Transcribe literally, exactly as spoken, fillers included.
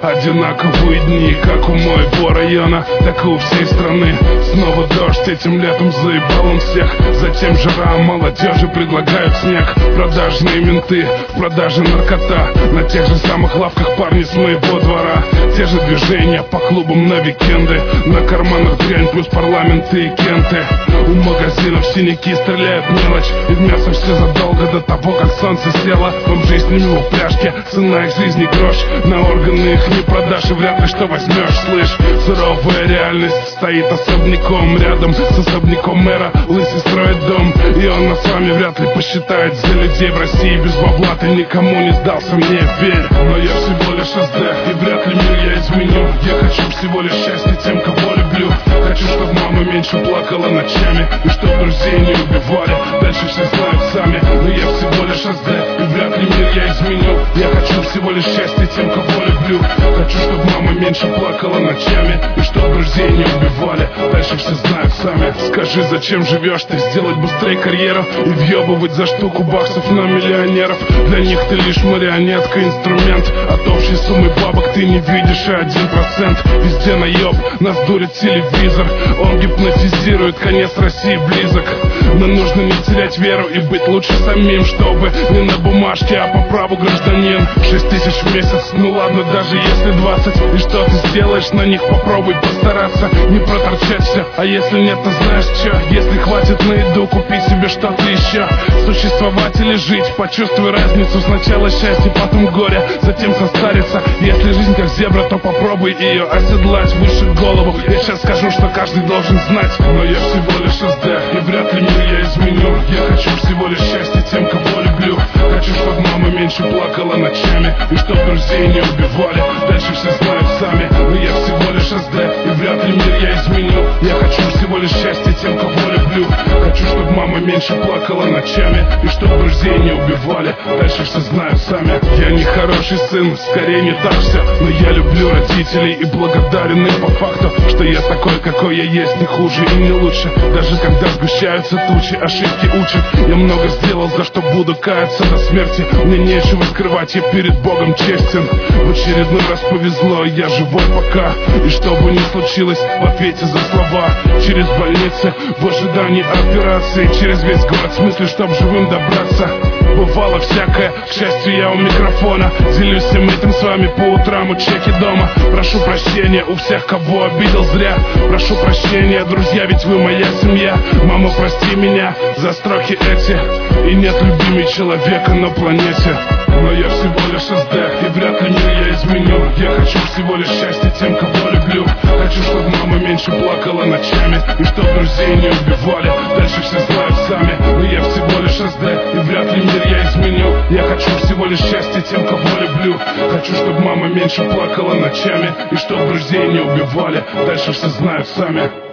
Одинаковые дни, как у моего района, так и у всей страны. Снова дождь, этим летом заебал он всех. Затем жара, молодежи предлагают снег. Продажные менты, в продаже наркота. На тех же самых лавках парни с моего двора. Те же движения по клубам на викенды. На карманах дрянь плюс парламенты и кенты. У магазинов синяки, стреляют мелочь. И в мясо все задолго до того, как солнце село. Бомжи с ними в упряжке, цена их жизни грош. На органы их не продашь и вряд ли что возьмешь, слышь. Суровая реальность стоит особняком рядом с особняком мэра. Лысый строит дом, и он нас с вами вряд ли посчитает за людей в России. Без бабла ты никому не сдался, мне верь. Но я всего лишь СД, и вряд ли мир я изменю. Я хочу всего лишь счастья тем, кого люблю. Хочу, чтобы мама меньше плакала ночами, и чтоб друзей не убивали. Дальше все знают сами. Но я всего лишь СД, и вряд ли мир я изменю. Я хочу всего лишь счастья тем, кого люблю. Хочу, чтобы мама меньше плакала ночами, и чтоб друзей не убивали. Дальше все знают сами. Скажи, зачем живешь ты? Сделать быстрее карьеру и въебывать за штуку баксов на миллионеров. Для них ты лишь марионетка, инструмент. От общей суммы бабок ты не видишь и один процент. Везде наеб, нас дурит телевизор. Он гипнотизирует, конец России близок. Но нужно не терять веру и быть лучше самим, чтобы не на бумажке, а по праву гражданин. Шесть тысяч в месяц, ну ладно, даже если двадцать. И что ты сделаешь на них, попробуй постараться. Не проторчаться, а если нет, то знаешь что? Если хватит на еду, купи себе что-то еще. Существовать или жить, почувствуй разницу. Сначала счастье, потом горе, затем состариться. Если жизнь как зебра, то попробуй ее оседлать выше голову. Я сейчас скажу, что каждый должен знать. Но я всего лишь СД, и вряд ли мир я изменю. Я хочу всего лишь счастья тем, кого люблю. Хочу, чтобы мама меньше плакала ночами, и чтоб друзей не убивали. Дальше все знают сами. Но я всего лишь СД, и вряд ли мир я изменю. Я хочу всего лишь счастья тем, кого люблю. Хочу, чтобы мама меньше плакала ночами, и чтоб друзей не убивали. Дальше все знают сами. Я не хороший сын, скорее не так все. Но я люблю родителей и благодарен им по факту, что я такой, какой я есть, не хуже и не лучше. Даже когда сгущаются тучи, ошибки учат. Я много сделал, за что буду каяться до смерти. Мне нечего скрывать, я перед Богом честен. В очередной раз повезло, я живой пока. И что бы ни случилось, в ответе за слова. Через больницы, в ожидании операции. Через весь город, в смысле, чтоб живым добраться. Бывало всякое, к счастью, я у микрофона. Делюсь всем этим с вами по утрам у чеки дома. Прошу прощения у всех, кого обидел зря. Прошу прощения, друзья, ведь вы моя семья. Мама, прости меня за строки эти. И нет любимый человека на планете. Но я всего лишь СД, и вряд ли мир я изменю. Я хочу всего лишь счастья тем, кого люблю. Хочу, чтобы мама меньше плакала ночами, и чтоб друзей не убивали. Дальше все знают сами. Но я всего лишь СД, и вряд ли мир я изменю. Я хочу всего лишь счастья тем, кого люблю. Хочу, чтобы мама меньше плакала ночами, и чтоб друзей не убивали. Дальше все знают сами.